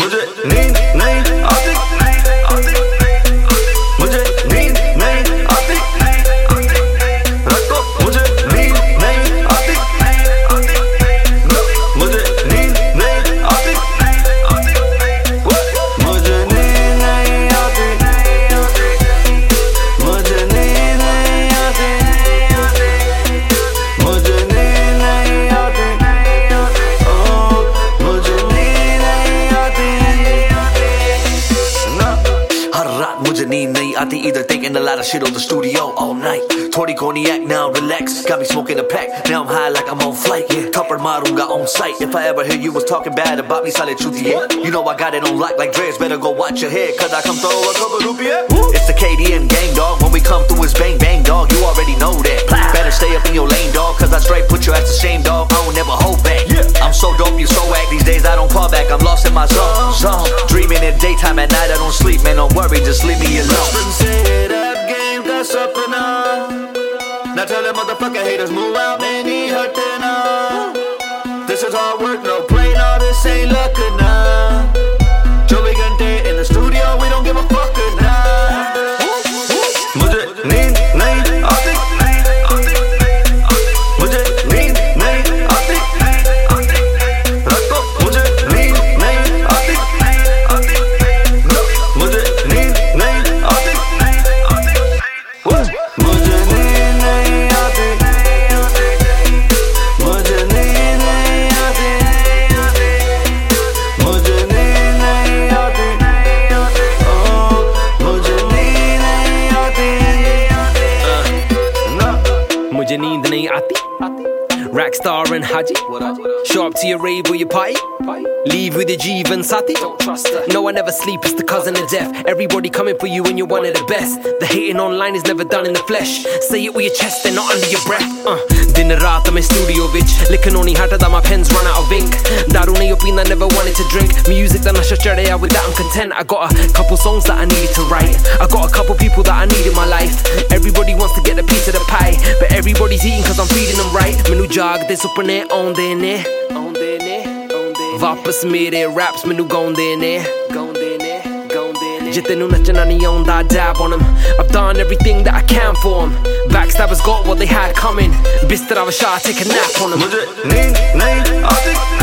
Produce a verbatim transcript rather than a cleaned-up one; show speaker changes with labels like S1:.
S1: मुझे नींद नहीं आती, मुझे नींद नहीं आती, रात को मुझे नींद नहीं आती, मुझे नींद नहीं आती, मुझे नींद नहीं आती, मुझे नींद नहीं आती, मुझे नींद नहीं आती, ओ मुझे नींद नहीं आती ना। हर रात मुझे नींद नहीं आती, either thinking a lot of shit on the studio all night. Thodi cognac, now relax, got me smoking a pack, now I'm high like I'm on flight. Yeah, thapad marunga on sight. If I ever hear you was talking bad about me, sale chutiye. You know I got it on lock like Dre's, better go watch your head, cause I come throw a couple rupiah. It's the K D M gang, dog, when we come through it's bang bang, dog, you already know that. Better stay up in your lane, dog, cause I straight put your ass to shame, dog, I don't never hold back. I'm so dope, you so whack, these days I don't call back, I'm lost in my zone, zone. Dreaming in daytime, at night I don't sleep, man, don't worry, just leave me alone. Rap game ka sapna, now tell them motherfucking haters move out, man, nahi hatna. This is hard work, no play, no, this ain't luck, nah. twenty-four घंटे in the studio, we don't give a fuck, nah. मुझे नींद नहीं आती, मुझे नींद नहीं आती, रात को मुझे नींद नहीं आती, मुझे नींद नहीं आती, मुझे नींद नहीं आती, मुझे नींद नहीं आती, मुझे नींद नहीं आती, ओ मुझे नींद नहीं आती ना।
S2: मुझे नींद नहीं आती. Rackstar and Haji, show up to your rave or your party, leave with your Jeev and Sati. No, I never sleep, it's the cousin of death. Everybody coming for you and you're one of the best. The hating online is never done in the flesh. Say it with your chest and not under your breath. uh. Din raat I'm in studio bitch, licken only harder that my pens run out of ink. Daru nahi opina, never wanted to drink. Music that nasha chadaya, with that I'm content. I got a couple songs that I needed to write, I got a couple people that I need in my life. Everybody wants to get a piece of the pie, but everybody's eating cause I'm feeding them right. Menu ਜਾਗਦੇ ਸੁਪਨੇ ਆਉਂਦੇ ਨੇ, ਆਉਂਦੇ ਨੇ, ਆਉਂਦੇ ਨੇ, ਵਾਪਸ ਮੇਰੇ raps ਮੈਨੂੰ ਗਾਉਂਦੇ ਨੇ, ਗਾਉਂਦੇ ਨੇ, ਗਾਉਂਦੇ ਨੇ। ਜੇ ਤੈਨੂੰ ਨੱਚਣਾ ਨਹੀਂ ਆਉਂਦਾ, dab on 'em. I've done everything that I can for 'em. Backstabbers got what they had coming, ਬਿਸਤਰਾ ਵਿਛਾ take a nap on 'em.
S1: मुझे नींद नहीं आती,